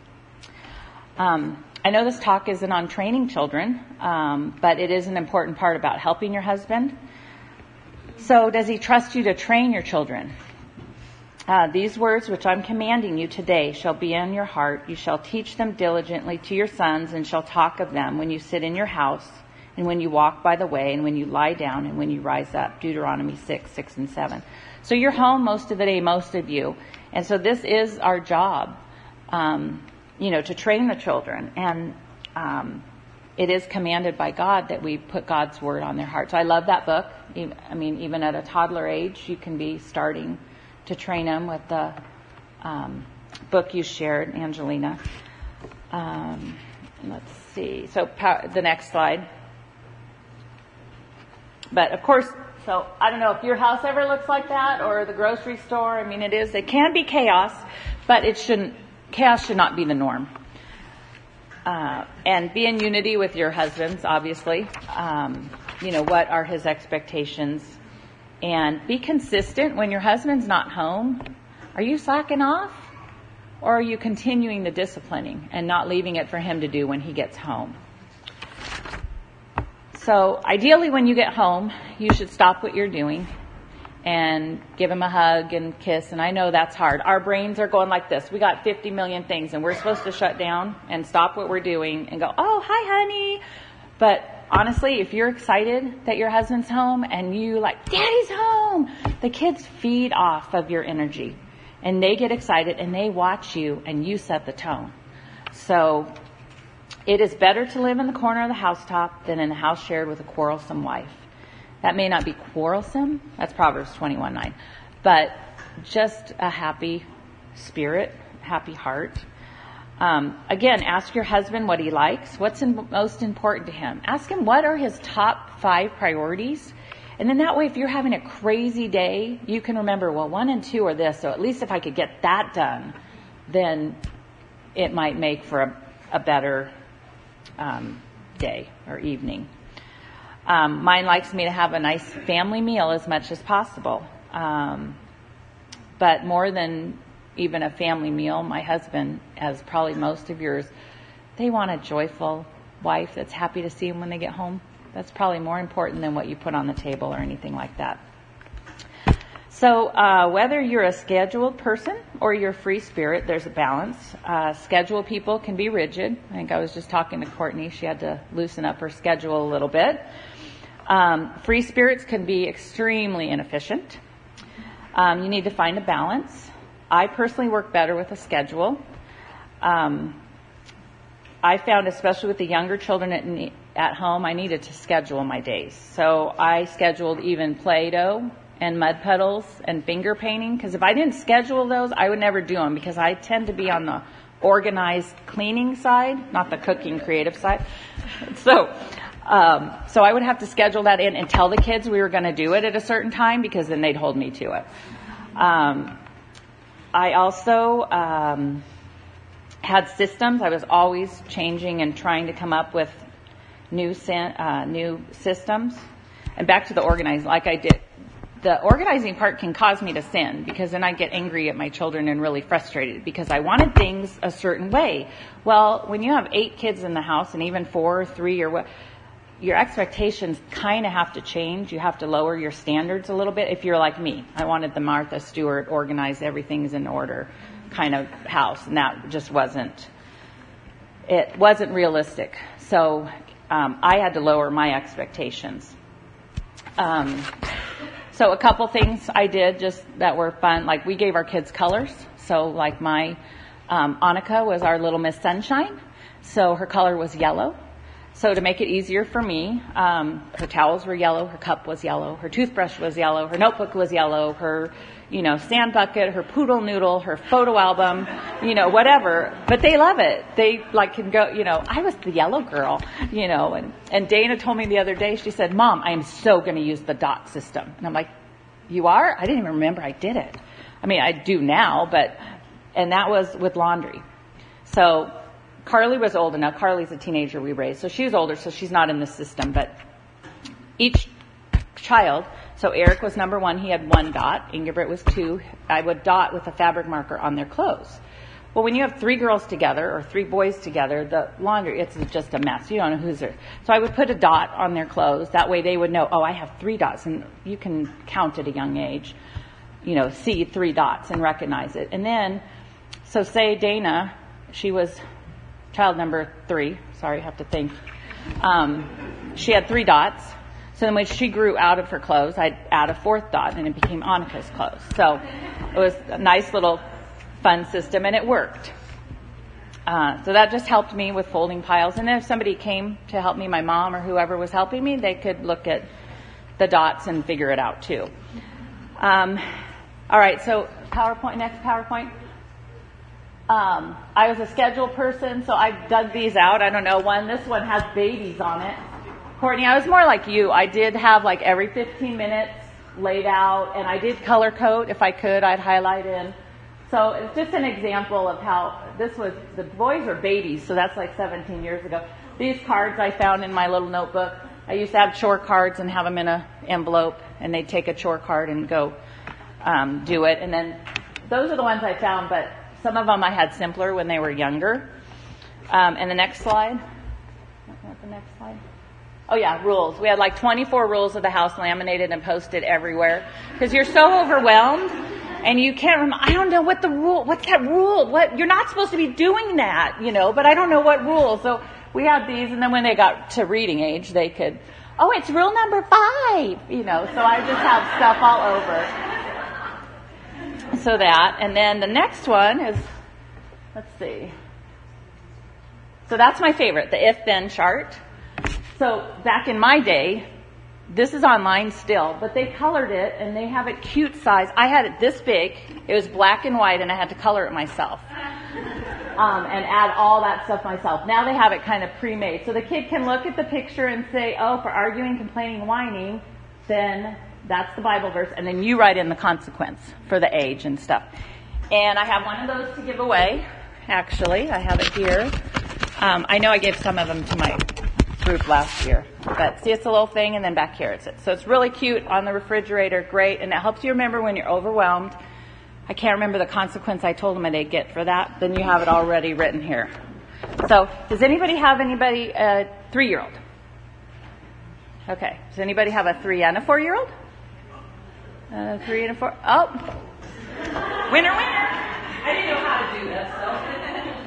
A: I know this talk isn't on training children, but it is an important part about helping your husband. So does he trust you to train your children? These words which I'm commanding you today shall be in your heart. You shall teach them diligently to your sons and shall talk of them when you sit in your house and when you walk by the way and when you lie down and when you rise up. Deuteronomy 6 and 7. So you're home most of the day, most of you. And so this is our job. To train the children. And it is commanded by God that we put God's word on their heart. So I love that book. Even at a toddler age, you can be starting to train them with the book you shared, Angelina. Let's see. So the next slide. But of course, so I don't know if your house ever looks like that or the grocery store. It can be chaos, but chaos should not be the norm. And be in unity with your husbands, obviously. What are his expectations? And be consistent when your husband's not home. Are you slacking off? Or are you continuing the disciplining and not leaving it for him to do when he gets home? So ideally when you get home, you should stop what you're doing and give him a hug and kiss. And I know that's hard. Our brains are going like this. We got 50 million things and we're supposed to shut down and stop what we're doing and go, oh, hi, honey. But honestly, if you're excited that your husband's home and you like, Daddy's home, the kids feed off of your energy and they get excited and they watch you and you set the tone. So it is better to live in the corner of the housetop than in a house shared with a quarrelsome wife. That may not be quarrelsome. That's Proverbs 21:9. But just a happy spirit, happy heart. Again, ask your husband what he likes. What's most important to him? Ask him what are his top 5 priorities. And then that way, if you're having a crazy day, you can remember, well, 1 and 2 are this. So at least if I could get that done, then it might make for a better day or evening. Mine likes me to have a nice family meal as much as possible. But more than even a family meal, my husband, as probably most of yours, they want a joyful wife that's happy to see them when they get home. That's probably more important than what you put on the table or anything like that. So whether you're a scheduled person or you're a free spirit, there's a balance. Scheduled people can be rigid. I think I was just talking to Courtney. She had to loosen up her schedule a little bit. Free spirits can be extremely inefficient. You need to find a balance. I personally work better with a schedule. I found, especially with the younger children at home, I needed to schedule my days. So I scheduled even Play-Doh and mud puddles and finger painting, because if I didn't schedule those, I would never do them, because I tend to be on the organized cleaning side, not the cooking creative side. So I would have to schedule that in and tell the kids we were going to do it at a certain time, because then they'd hold me to it. I also had systems. I was always changing and trying to come up with new systems. And back to the organizing, like I did. The organizing part can cause me to sin, because then I get angry at my children and really frustrated because I wanted things a certain way. Well, when you have 8 kids in the house, and even 4 or 3 or what, your expectations kind of have to change. You have to lower your standards a little bit. If you're like me, I wanted the Martha Stewart organized, everything's in order kind of house, and that just wasn't realistic. So I had to lower my expectations. So a couple things I did just that were fun, like we gave our kids colors. So like my Annika was our little Miss Sunshine, so her color was yellow. So to make it easier for me, her towels were yellow, her cup was yellow, her toothbrush was yellow, her notebook was yellow, her sand bucket, her poodle noodle, her photo album, whatever. But they love it. They can go, I was the yellow girl, and Dana told me the other day, she said, Mom, I am so going to use the dot system. And I'm like, you are? I didn't even remember I did it. I mean, I do now, and that was with laundry. So Carly was old enough. Carly's a teenager we raised. So she was older, so she's not in the system. But each child, so Eric was number 1. He had 1 dot. Ingerbert was 2. I would dot with a fabric marker on their clothes. Well, when you have 3 girls together or 3 boys together, the laundry, it's just a mess. You don't know who's there. So I would put a dot on their clothes. That way they would know, I have 3 dots. And you can count at a young age, see 3 dots and recognize it. And then, so say Dana, she was child number 3. Sorry, I have to think. She had 3 dots. So then when she grew out of her clothes, I'd add a 4th dot, and it became Annika's clothes. So it was a nice little fun system, and it worked. So that just helped me with folding piles. And then if somebody came to help me, my mom or whoever was helping me, they could look at the dots and figure it out too. All right, so next PowerPoint. I was a schedule person, so I dug these out. I don't know, this one has babies on it. Courtney, I was more like you. I did have every 15 minutes laid out, and I did color code. If I could, I'd highlight in. So it's just an example of how the boys are babies, so that's 17 years ago. These cards I found in my little notebook. I used to have chore cards and have them in an envelope, and they'd take a chore card and go do it. And then those are the ones I found, but some of them I had simpler when they were younger. And the next slide. What's the next slide? Oh yeah, rules. We had 24 rules of the house laminated and posted everywhere, because you're so overwhelmed and you can't remember. I don't know what's that rule? You're not supposed to be doing that, but I don't know what rule. So we had these, and then when they got to reading age, they could, oh, it's rule number 5, so I just have stuff all over. So that, and then the next one is, let's see. So that's my favorite, the if-then chart. So back in my day, this is online still, but they colored it and they have it cute size. I had it this big. It was black and white and I had to color it myself. And add all that stuff myself. Now they have it kind of pre-made. So the kid can look at the picture and say, oh, for arguing, complaining, whining, then that's the Bible verse. And then you write in the consequence for the age and stuff. And I have one of those to give away. Actually, I have it here. I know I gave some of them to my group last year. But see, it's a little thing, and then back here it's it. So it's really cute on the refrigerator, great, and it helps you remember when you're overwhelmed. I can't remember the consequence I told them I'd get for that. Then you have it already written here. So does anybody have a 3-year-old? Okay. Does anybody have a 3 and a 4-year-old? 3 and a 4. Oh. Winner, winner. I didn't know how to do this, so.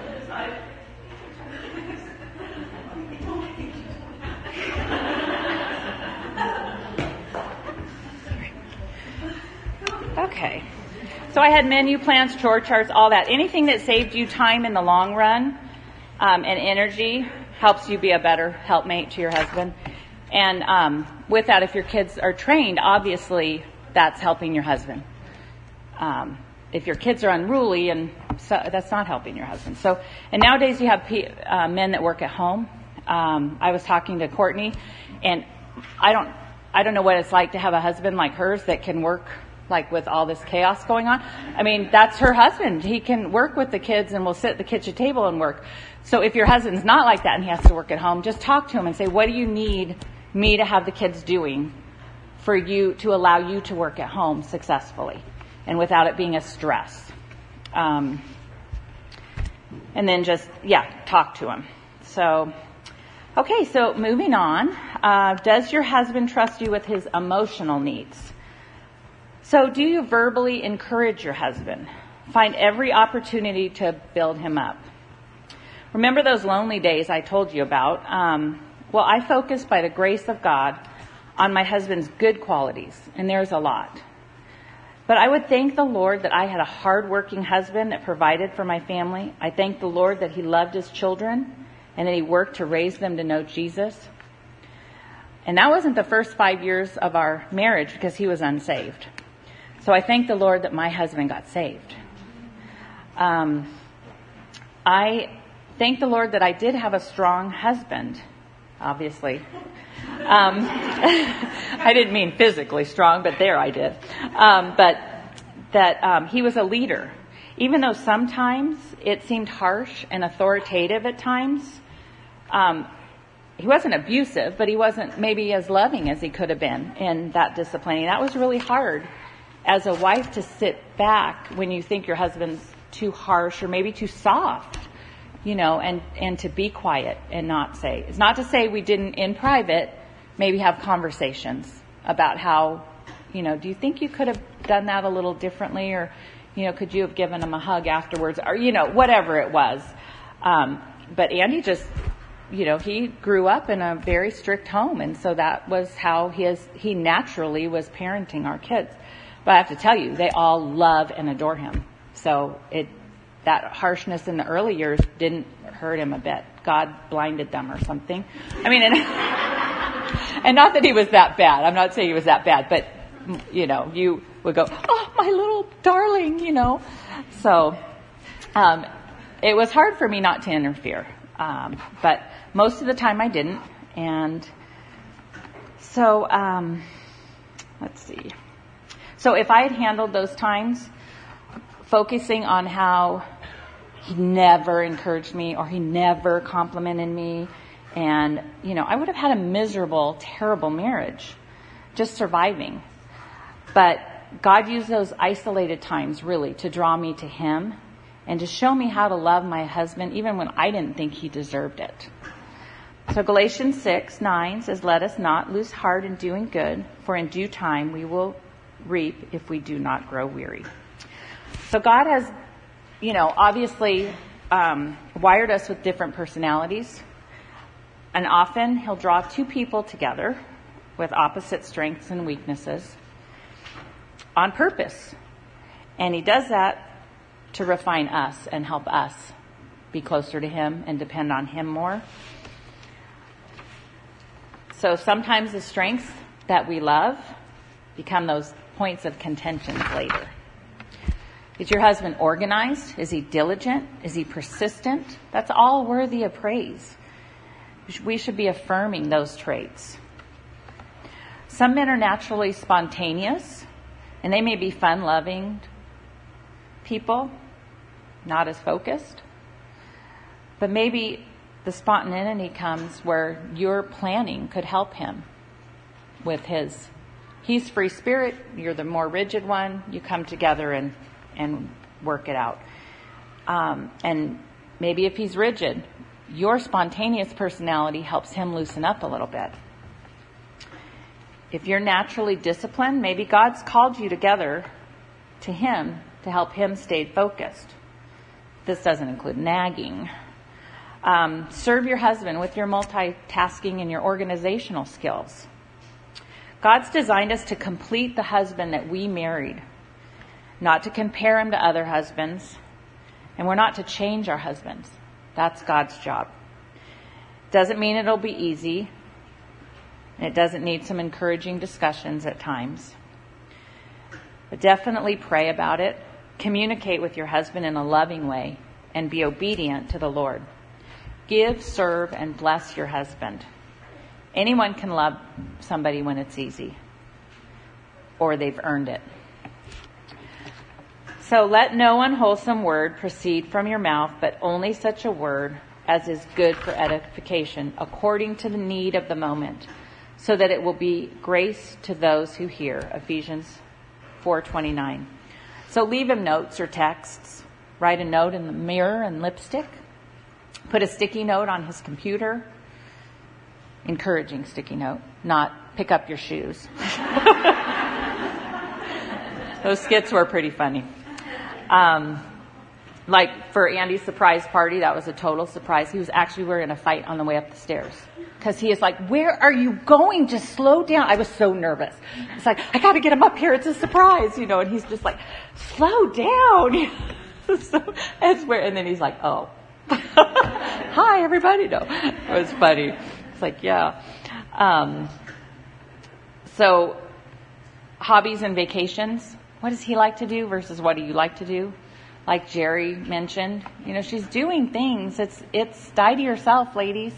A: Okay. So I had menu plans, chore charts, all that. Anything that saved you time in the long run and energy helps you be a better helpmate to your husband. And with that, if your kids are trained, obviously that's helping your husband. If your kids are unruly, and so, that's not helping your husband. So, and nowadays you have men that work at home. I was talking to Courtney, and I don't know what it's like to have a husband like hers that can work like with all this chaos going on. I mean, that's her husband. He can work with the kids and will sit at the kitchen table and work. So if your husband's not like that and he has to work at home, just talk to him and say, what do you need me to have the kids doing for you to allow you to work at home successfully and without it being a stress? And then just, talk to him. So, okay, so moving on. Does your husband trust you with his emotional needs? So do you verbally encourage your husband? Find every opportunity to build him up. Remember those lonely days I told you about? I focused by the grace of God on my husband's good qualities, and there's a lot. But I would thank the Lord that I had a hard-working husband that provided for my family. I thank the Lord that he loved his children and that he worked to raise them to know Jesus. And that wasn't the first 5 years of our marriage because he was unsaved. So I thank the Lord that my husband got saved. I thank the Lord that I did have a strong husband, obviously. I didn't mean physically strong, but there I did. But that he was a leader. Even though sometimes it seemed harsh and authoritative at times, he wasn't abusive, but he wasn't maybe as loving as he could have been in that disciplining. That was really hard as a wife to sit back when you think your husband's too harsh or maybe too soft, and to be quiet and not say. It's not to say we didn't in private maybe have conversations about how, do you think you could have done that a little differently, or, could you have given him a hug afterwards, or, whatever it was. But Andy just, he grew up in a very strict home, and so that was how he naturally was parenting our kids. But I have to tell you, they all love and adore him. So that harshness in the early years didn't hurt him a bit. God blinded them or something. I mean, and not that he was that bad. I'm not saying he was that bad, but, you would go, oh, my little darling, So it was hard for me not to interfere. But most of the time I didn't. And so, let's see. So if I had handled those times, focusing on how he never encouraged me or he never complimented me, and, I would have had a miserable, terrible marriage, just surviving. But God used those isolated times, really, to draw me to him and to show me how to love my husband, even when I didn't think he deserved it. So Galatians 6:9 says, let us not lose heart in doing good, for in due time we will reap if we do not grow weary. So God has, obviously wired us with different personalities. And often he'll draw two people together with opposite strengths and weaknesses on purpose. And he does that to refine us and help us be closer to him and depend on him more. So sometimes the strengths that we love become those points of contention later. Is your husband organized? Is he diligent? Is he persistent? That's all worthy of praise. We should be affirming those traits. Some men are naturally spontaneous, and they may be fun-loving people, not as focused. But maybe the spontaneity comes where your planning could help him with his. He's free spirit, you're the more rigid one, you come together and work it out. And maybe if he's rigid, your spontaneous personality helps him loosen up a little bit. If you're naturally disciplined, maybe God's called you together to him to help him stay focused. This doesn't include nagging. Serve your husband with your multitasking and your organizational skills. God's designed us to complete the husband that we married, not to compare him to other husbands, and we're not to change our husbands. That's God's job. Doesn't mean it'll be easy. It doesn't need some encouraging discussions at times. But definitely pray about it. Communicate with your husband in a loving way and be obedient to the Lord. Give, serve, and bless your husband. Anyone can love somebody when it's easy, or they've earned it. So let no unwholesome word proceed from your mouth, but only such a word as is good for edification, according to the need of the moment, so that it will be grace to those who hear. Ephesians 4:29. So leave him notes or texts. Write a note in the mirror and lipstick. Put a sticky note on his computer. Encouraging sticky note, not pick up your shoes. Those skits were pretty funny. Like for Andy's surprise party, that was a total surprise. He was actually, we were in a fight on the way up the stairs. Because he is like, where are you going? Just slow down. I was so nervous. It's like, I got to get him up here. It's a surprise, and he's just like, slow down. So, and then he's like, oh. Hi, everybody. No, it was funny. It's like, yeah. So hobbies and vacations. What does he like to do versus what do you like to do? Like Jerry mentioned, she's doing things. It's die to yourself, ladies.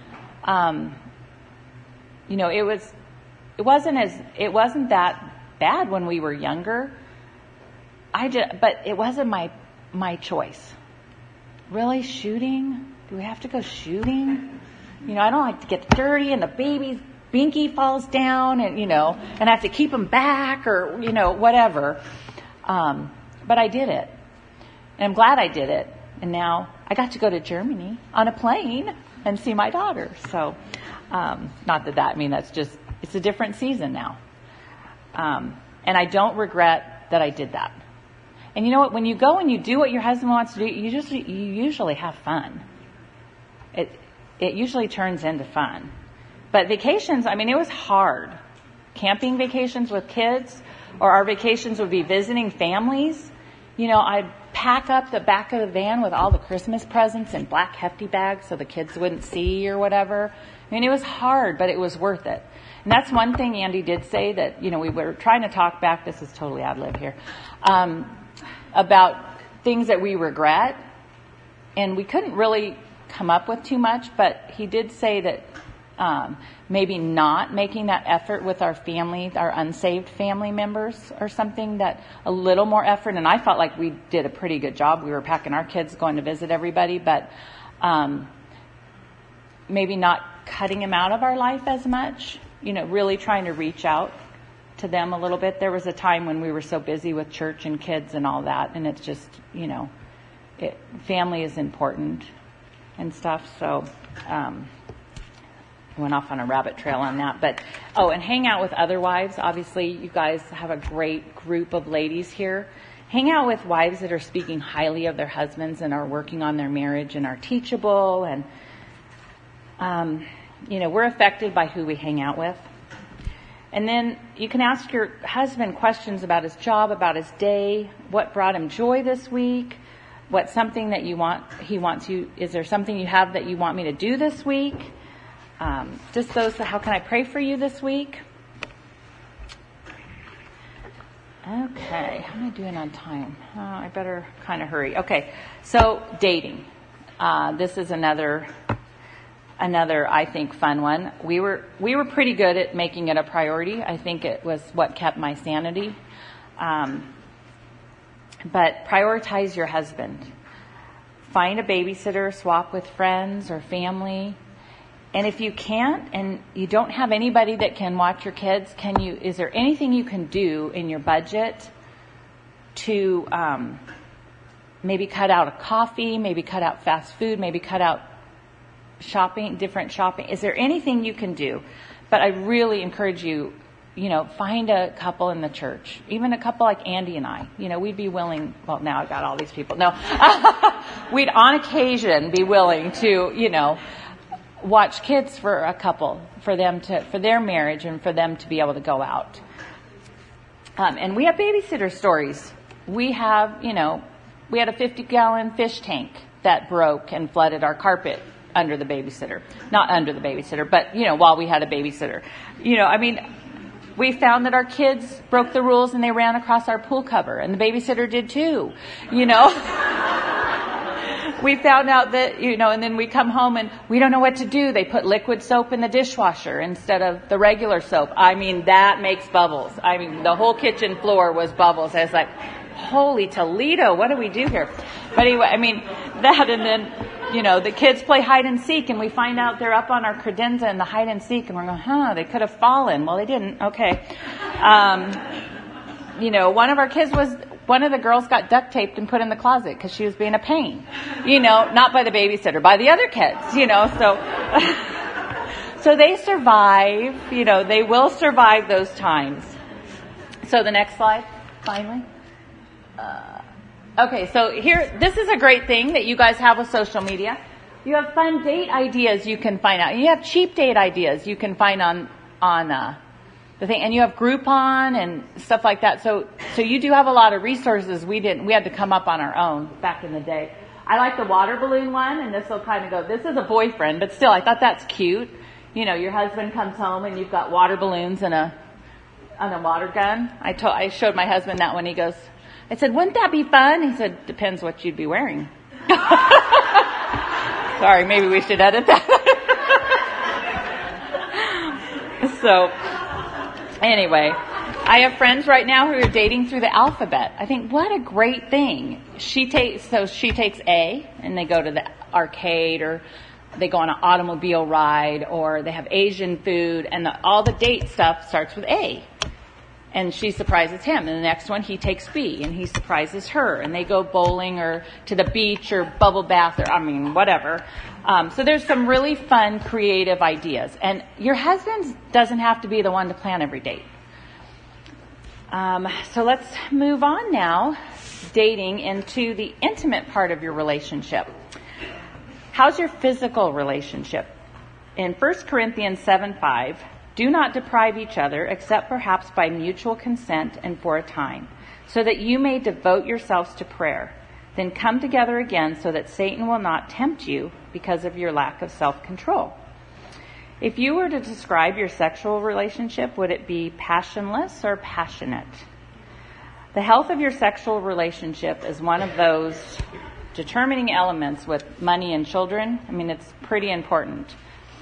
A: It wasn't that bad when we were younger. But it wasn't my choice. Really, shooting? Do we have to go shooting? I don't like to get dirty and the baby's binky falls down and I have to keep him back or, whatever. But I did it. And I'm glad I did it. And now I got to go to Germany on a plane and see my daughter. So, it's a different season now. And I don't regret that I did that. And you know what? When you go and you do what your husband wants to do, you usually have fun. It usually turns into fun. But vacations, it was hard. Camping vacations with kids, or our vacations would be visiting families. I'd pack up the back of the van with all the Christmas presents in black hefty bags so the kids wouldn't see or whatever. It was hard, but it was worth it. And that's one thing Andy did say that, we were trying to talk back. This is totally ad lib here. About things that we regret. And we couldn't really come up with too much, but he did say that maybe not making that effort with our family, our unsaved family members or something, that a little more effort. And I felt like we did a pretty good job. We were packing our kids, going to visit everybody, but maybe not cutting them out of our life as much, really trying to reach out to them a little bit. There was a time when we were so busy with church and kids and all that, and it's just, family is important and stuff. So, went off on a rabbit trail on that. But, and hang out with other wives. Obviously, you guys have a great group of ladies here. Hang out with wives that are speaking highly of their husbands and are working on their marriage and are teachable. And we're affected by who we hang out with. And then you can ask your husband questions about his job, about his day, what brought him joy this week, what's something that is there something you have that you want me to do this week? Just those, how can I pray for you this week? Okay, how am I doing on time? I better kind of hurry. Okay, so dating. This is another, I think, fun one. We were pretty good at making it a priority. I think it was what kept my sanity. But prioritize your husband. Find a babysitter, swap with friends or family. And if you can't, and you don't have anybody that can watch your kids, is there anything you can do in your budget to maybe cut out a coffee, maybe cut out fast food, maybe cut out different shopping? Is there anything you can do? But I really encourage you, find a couple in the church, even a couple like Andy and I. We'd be willing, well, now I've got all these people. No, we'd on occasion be willing to, watch kids for a couple, for their marriage and for them to be able to go out. And we have babysitter stories. We had a 50-gallon fish tank that broke and flooded our carpet under the babysitter. Not under the babysitter, but, while we had a babysitter. We found that our kids broke the rules and they ran across our pool cover, and the babysitter did too, We found out that, and then we come home and we don't know what to do. They put liquid soap in the dishwasher instead of the regular soap. That makes bubbles. The whole kitchen floor was bubbles. I was like, holy Toledo, what do we do here? But anyway, that, and then, the kids play hide and seek, and we find out they're up on our credenza in the hide and seek, and we're going, they could have fallen. Well, they didn't. Okay. One of the girls got duct taped and put in the closet because she was being a pain, not by the babysitter, by the other kids, so they survive, they will survive those times. So the next slide, finally. Okay, so this is a great thing that you guys have with social media. You have fun date ideas you can find out. You have cheap date ideas you can find on the thing, and you have Groupon and stuff like that. So you do have a lot of resources we had to come up on our own back in the day. I like the water balloon one, and this will kind of go, this is a boyfriend, but still, I thought that's cute. Your husband comes home and you've got water balloons and a water gun. I showed my husband that one. He goes, I said, wouldn't that be fun? He said, depends what you'd be wearing. Sorry, maybe we should edit that. So, anyway, I have friends right now who are dating through the alphabet. I think, what a great thing. She takes A, and they go to the arcade, or they go on an automobile ride, or they have Asian food, and all the date stuff starts with A. And she surprises him. And the next one, he takes B, and he surprises her. And they go bowling or to the beach or bubble bath or, whatever. So there's some really fun, creative ideas. And your husband doesn't have to be the one to plan every date. So let's move on now, dating, into the intimate part of your relationship. How's your physical relationship? In 1 Corinthians 7:5, do not deprive each other, except perhaps by mutual consent and for a time, so that you may devote yourselves to prayer. Then come together again so that Satan will not tempt you because of your lack of self-control. If you were to describe your sexual relationship, would it be passionless or passionate? The health of your sexual relationship is one of those determining elements with money and children. It's pretty important.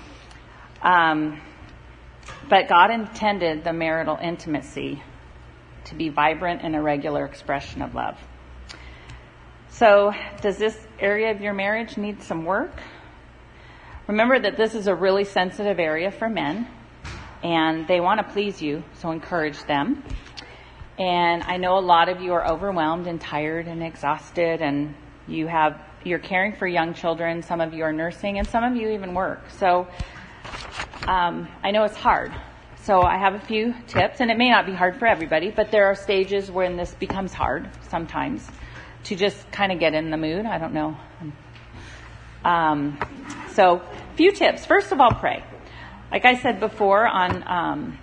A: But God intended the marital intimacy to be vibrant and a regular expression of love. So, does this area of your marriage need some work? Remember that this is a really sensitive area for men, and they want to please you, so encourage them. And I know a lot of you are overwhelmed and tired and exhausted, and you're caring for young children. Some of you are nursing, and some of you even work. So I know it's hard. So I have a few tips, and it may not be hard for everybody, but there are stages when this becomes hard sometimes to just kind of get in the mood. I don't know. So a few tips. First of all, pray. like I said before, on,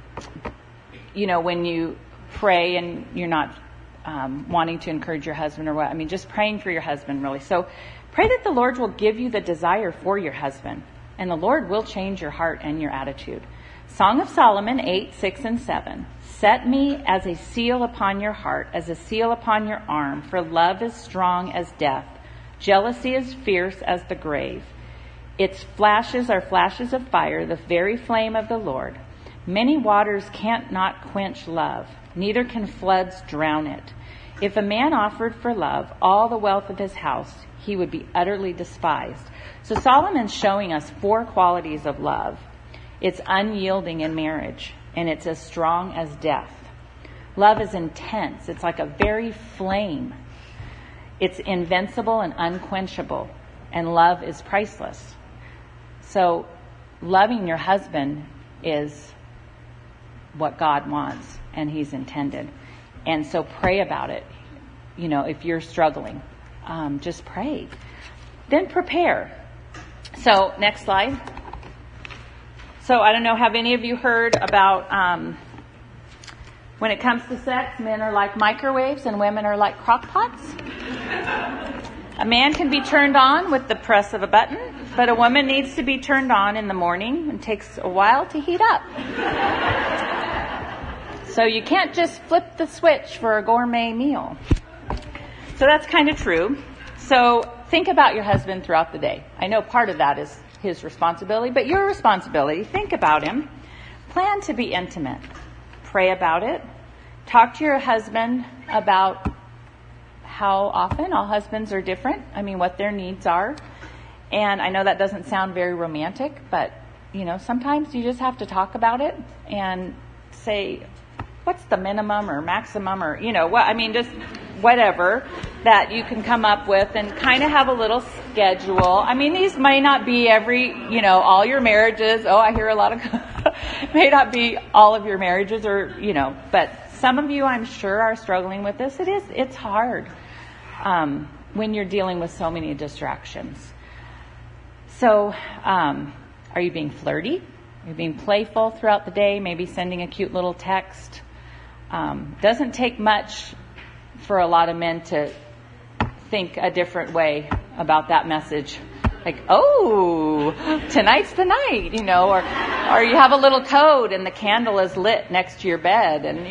A: when you pray and you're not wanting to encourage your husband or what, just praying for your husband, really. So pray that the Lord will give you the desire for your husband, and the Lord will change your heart and your attitude. Song of Solomon 8:6-7. Set me as a seal upon your heart, as a seal upon your arm, for love is strong as death. Jealousy is fierce as the grave. Its flashes are flashes of fire, the very flame of the Lord. Many waters can't not quench love, neither can floods drown it. If a man offered for love all the wealth of his house, he would be utterly despised. So Solomon's showing us 4 qualities of love. It's unyielding in marriage, and it's as strong as death. Love is intense. It's like a very flame. It's invincible and unquenchable, and love is priceless. So loving your husband is what God wants, and he's intended. And so pray about it. If you're struggling, just pray. Then prepare. So next slide. So I don't know, have any of you heard about when it comes to sex, men are like microwaves and women are like crock pots? A man can be turned on with the press of a button, but a woman needs to be turned on in the morning and takes a while to heat up. So you can't just flip the switch for a gourmet meal. So that's kind of true. So think about your husband throughout the day. I know part of that is his responsibility, but your responsibility. Think about him. Plan to be intimate. Pray about it. Talk to your husband about how often. All husbands are different. What their needs are. And I know that doesn't sound very romantic, but, sometimes you just have to talk about it and say, what's the minimum or maximum or, just whatever that you can come up with and kind of have a little schedule. These may not be all your marriages. Oh, I hear a lot of, may not be all of your marriages or, but some of you I'm sure are struggling with this. It's hard when you're dealing with so many distractions. So, are you being flirty? Are you being playful throughout the day? Maybe sending a cute little text. Doesn't take much for a lot of men to think a different way about that message. Like, oh, tonight's the night, or you have a little code and the candle is lit next to your bed and,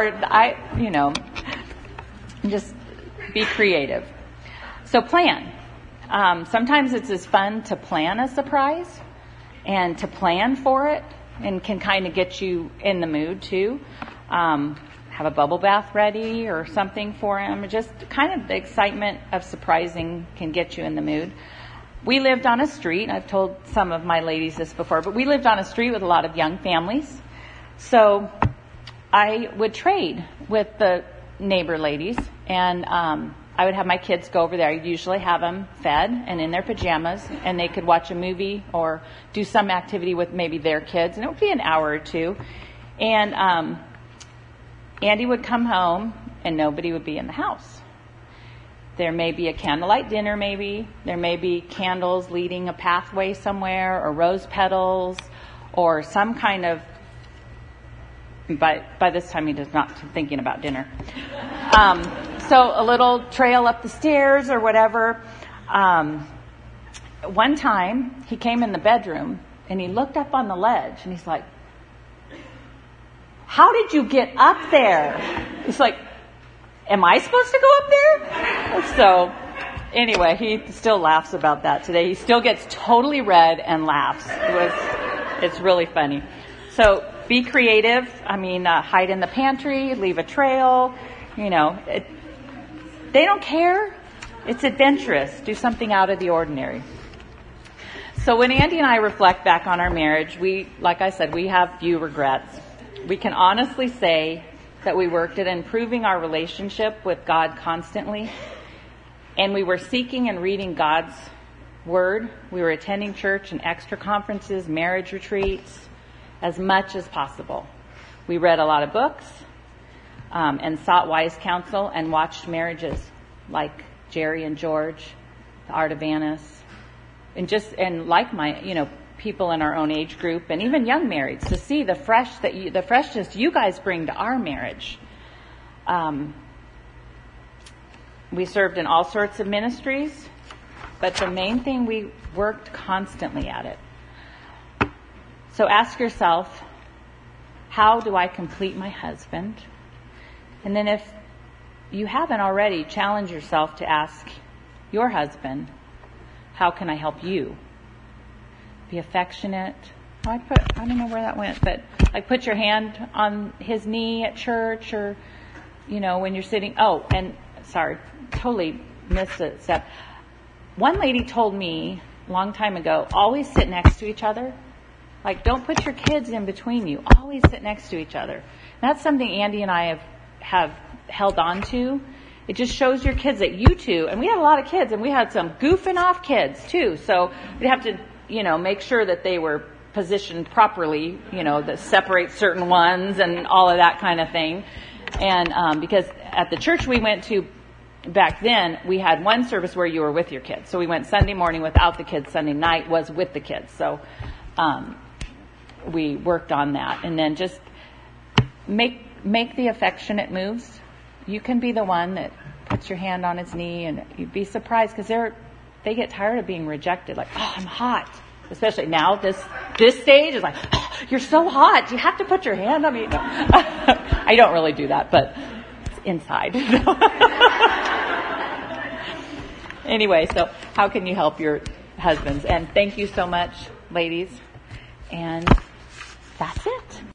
A: just be creative. So plan. Sometimes it's as fun to plan a surprise and to plan for it and can kind of get you in the mood too. Have a bubble bath ready or something for him. Just kind of the excitement of surprising can get you in the mood. We lived on a street. I've told some of my ladies this before, but we lived on a street with a lot of young families. So I would trade with the neighbor ladies, and I would have my kids go over there. I'd usually have them fed and in their pajamas, and they could watch a movie or do some activity with maybe their kids, and it would be an hour or two. And Andy would come home, and nobody would be in the house. There may be a candlelight dinner, maybe. There may be candles leading a pathway somewhere, or rose petals, or some kind of... By this time, he does not thinking about dinner. So a little trail up the stairs or whatever. One time, he came in the bedroom, and he looked up on the ledge, and he's like, how did you get up there? It's like, am I supposed to go up there? So anyway, he still laughs about that today. He still gets totally red and laughs. It's really funny. So be creative. Hide in the pantry, leave a trail. They don't care. It's adventurous. Do something out of the ordinary. So when Andy and I reflect back on our marriage, like I said, we have few regrets. We can honestly say that we worked at improving our relationship with God constantly, and we were seeking and reading God's Word. We were attending church and extra conferences, marriage retreats, as much as possible. We read a lot of books and sought wise counsel and watched marriages like Jerry and George, The Art of Annas, and people in our own age group and even young marrieds to see the freshness you guys bring to our marriage. We served in all sorts of ministries, but the main thing, we worked constantly at it. So ask yourself, how do I complete my husband? And then if you haven't already, challenge yourself to ask your husband, how can I help you? Be affectionate. I don't know where that went, but like put your hand on his knee at church, or, when you're sitting. Oh, and sorry, totally missed a step. One lady told me a long time ago, always sit next to each other. Like, don't put your kids in between you. Always sit next to each other. And that's something Andy and I have held on to. It just shows your kids that you two, and we had a lot of kids, and we had some goofing off kids too. So we have to, make sure that they were positioned properly, that separate certain ones and all of that kind of thing. And because at the church we went to back then, we had one service where you were with your kids. So we went Sunday morning without the kids. Sunday night was with the kids. So we worked on that. And then just make the affectionate moves. You can be the one that puts your hand on his knee, and you'd be surprised because they get tired of being rejected. Like, oh, I'm hot. Especially now, this stage is like, oh, you're so hot. You have to put your hand on me. No. I don't really do that, but it's inside. Anyway, so how can you help your husbands? And thank you so much, ladies. And that's it.